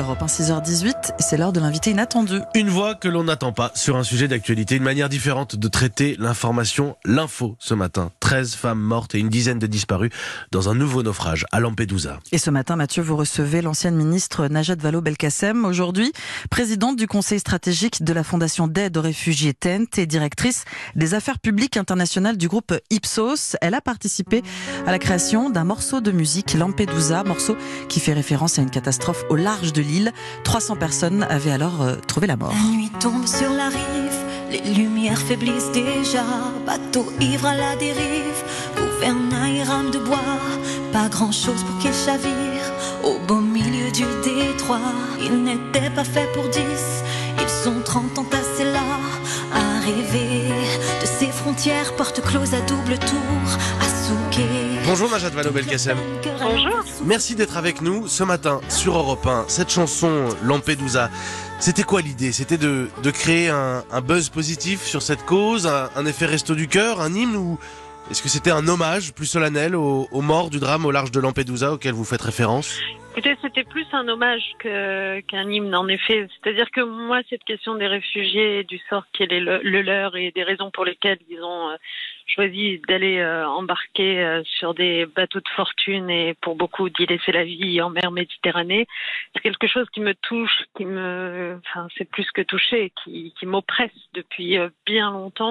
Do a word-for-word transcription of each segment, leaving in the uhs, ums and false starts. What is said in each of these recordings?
Europe un, six heures dix-huit, et c'est l'heure de l'invité inattendu. Une voix que l'on n'attend pas sur un sujet d'actualité, une manière différente de traiter l'information, l'info ce matin. treize femmes mortes et une dizaine de disparues dans un nouveau naufrage à Lampedusa. Et ce matin, Mathieu, vous recevez l'ancienne ministre Najat Vallaud-Belkacem, aujourd'hui présidente du conseil stratégique de la fondation d'aide aux réfugiés T E N T et directrice des affaires publiques internationales du groupe Ipsos. Elle a participé à la création d'un morceau de musique Lampedusa, morceau qui fait référence à une catastrophe au large de l'île. trois cents personnes avaient alors euh, trouvé la mort. La nuit tombe sur la rive, les lumières faiblissent déjà. Bateau ivre à la dérive, gouvernail rame de bois. Pas grand chose pour qu'il chavire au beau milieu du détroit. Il n'était pas fait pour dix, ils sont trente entassés là, à rêver de ces frontières, portes closes à double tour, à souquer. Bonjour Najat Vallaud-Belkacem. Bonjour. Merci d'être avec nous ce matin sur Europe un. Cette chanson Lampedusa, c'était quoi l'idée? C'était de, de créer un, un buzz positif sur cette cause, un, un effet resto du cœur, un hymne, ou est-ce que c'était un hommage plus solennel aux, aux morts du drame au large de Lampedusa auquel vous faites référence? Écoutez, c'était plus un hommage que, qu'un hymne, en effet. C'est-à-dire que moi, cette question des réfugiés, du sort qui est le, le leur et des raisons pour lesquelles ils ont euh, choisi d'aller euh, embarquer euh, sur des bateaux de fortune et pour beaucoup d'y laisser la vie en mer Méditerranée, c'est quelque chose qui me touche, qui me, enfin, c'est plus que touché, qui, qui m'oppresse depuis euh, bien longtemps.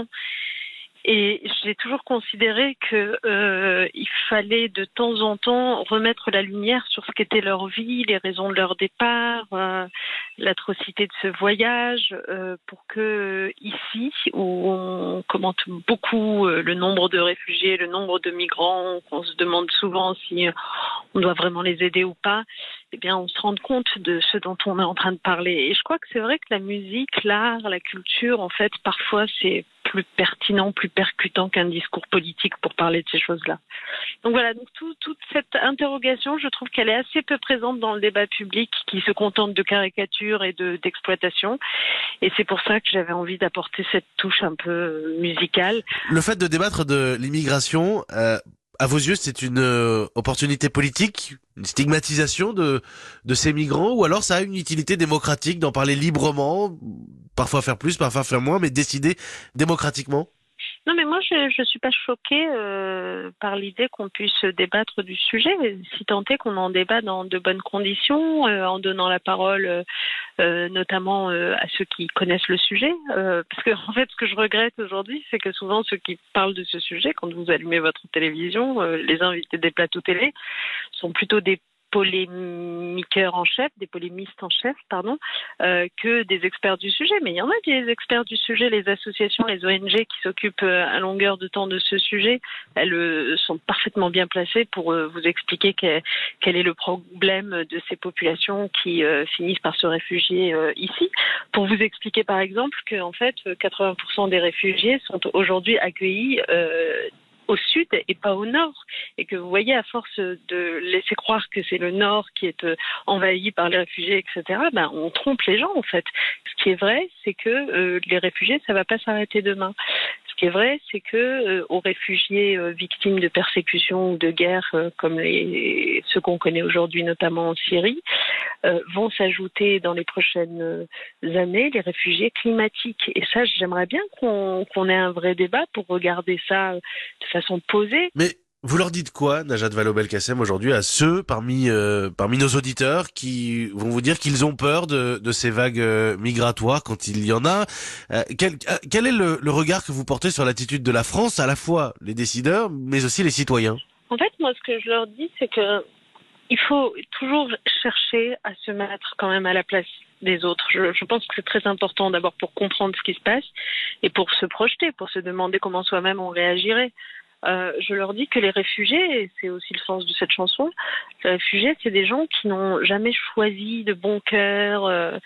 Et j'ai toujours considéré que euh, il fallait de temps en temps remettre la lumière sur ce qu'était leur vie, les raisons de leur départ, euh, l'atrocité de ce voyage, euh, pour que ici, où on commente beaucoup euh, le nombre de réfugiés, le nombre de migrants, qu'on se demande souvent si on doit vraiment les aider ou pas, eh bien, on se rende compte de ce dont on est en train de parler. Et je crois que c'est vrai que la musique, l'art, la culture, en fait, parfois, c'est plus pertinent, plus percutant qu'un discours politique pour parler de ces choses-là. Donc voilà, donc tout, toute cette interrogation, je trouve qu'elle est assez peu présente dans le débat public qui se contente de caricatures et de, d'exploitation. Et c'est pour ça que j'avais envie d'apporter cette touche un peu musicale. Le fait de débattre de l'immigration, euh, à vos yeux, c'est une euh, opportunité politique, une stigmatisation de, de ces migrants, ou alors ça a une utilité démocratique d'en parler librement, parfois faire plus, parfois faire moins, mais décider démocratiquement? Non, mais moi, je ne suis pas choquée euh, par l'idée qu'on puisse débattre du sujet, si tant est qu'on en débat dans de bonnes conditions, euh, en donnant la parole euh, notamment euh, à ceux qui connaissent le sujet. Euh, parce que, en fait, ce que je regrette aujourd'hui, c'est que souvent ceux qui parlent de ce sujet, quand vous allumez votre télévision, euh, les invités des plateaux télé, sont plutôt des polémiqueurs en chef, des polémistes en chef, pardon, euh, que des experts du sujet. Mais il y en a des experts du sujet, les associations, les O N G qui s'occupent euh, à longueur de temps de ce sujet, elles euh, sont parfaitement bien placées pour euh, vous expliquer quel, quel est le problème de ces populations qui euh, finissent par se réfugier euh, ici. Pour vous expliquer par exemple que en fait quatre-vingts pour cent des réfugiés sont aujourd'hui accueillis euh, au sud et pas au nord, et que vous voyez, à force de laisser croire que c'est le nord qui est euh, envahi par les réfugiés, et cetera, ben, on trompe les gens en fait. Ce qui est vrai, c'est que euh, les réfugiés, ça va pas s'arrêter demain. Ce qui est vrai, c'est que euh, aux réfugiés euh, victimes de persécutions ou de guerres, euh, comme les, ceux qu'on connaît aujourd'hui, notamment en Syrie, euh, vont s'ajouter dans les prochaines euh, années les réfugiés climatiques. Et ça, j'aimerais bien qu'on, qu'on ait un vrai débat pour regarder ça de façon posée. Mais vous leur dites quoi, Najat Vallaud-Belkacem, aujourd'hui, à ceux parmi euh, parmi nos auditeurs qui vont vous dire qu'ils ont peur de, de ces vagues euh, migratoires quand il y en a? euh, quel, euh, quel est le, le regard que vous portez sur l'attitude de la France, à la fois les décideurs, mais aussi les citoyens? En fait, moi, ce que je leur dis, c'est que il faut toujours chercher à se mettre quand même à la place des autres. Je, je pense que c'est très important d'abord pour comprendre ce qui se passe et pour se projeter, pour se demander comment soi-même on réagirait. Euh, je leur dis que les réfugiés, et c'est aussi le sens de cette chanson, les réfugiés, c'est des gens qui n'ont jamais choisi de bon cœur, euh,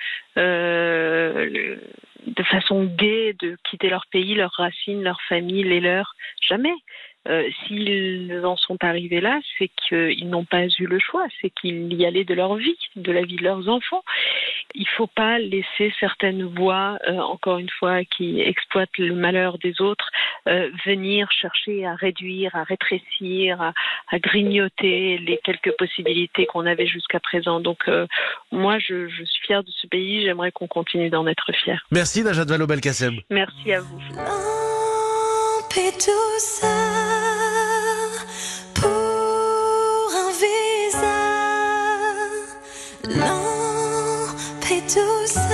euh, le, de façon gaie, de quitter leur pays, leurs racines, leur famille, les leurs. Jamais. Euh, s'ils en sont arrivés là, c'est qu'ils n'ont pas eu le choix, c'est qu'ils y allaient de leur vie, de la vie de leurs enfants. il faut pas laisser certaines voix, euh, encore une fois, qui exploitent le malheur des autres, euh, venir chercher à réduire, à rétrécir, à, à grignoter les quelques possibilités qu'on avait jusqu'à présent. Donc euh, moi, je, je suis fière de ce pays, j'aimerais qu'on continue d'en être fiers. Merci Najat Vallaud-Belkacem. Merci à vous. Lampedusa, pour un visa. Lampedusa,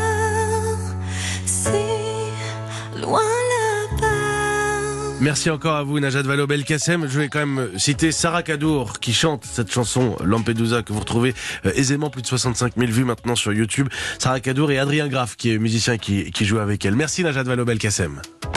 si loin là-bas. Merci encore à vous Najat Vallaud-Belkacem. Je vais quand même citer Sarah Kadour qui chante cette chanson Lampedusa que vous retrouvez aisément, plus de soixante-cinq mille vues maintenant sur YouTube. Sarah Kadour et Adrien Graff qui est musicien qui, qui joue avec elle. Merci Najat Vallaud-Belkacem.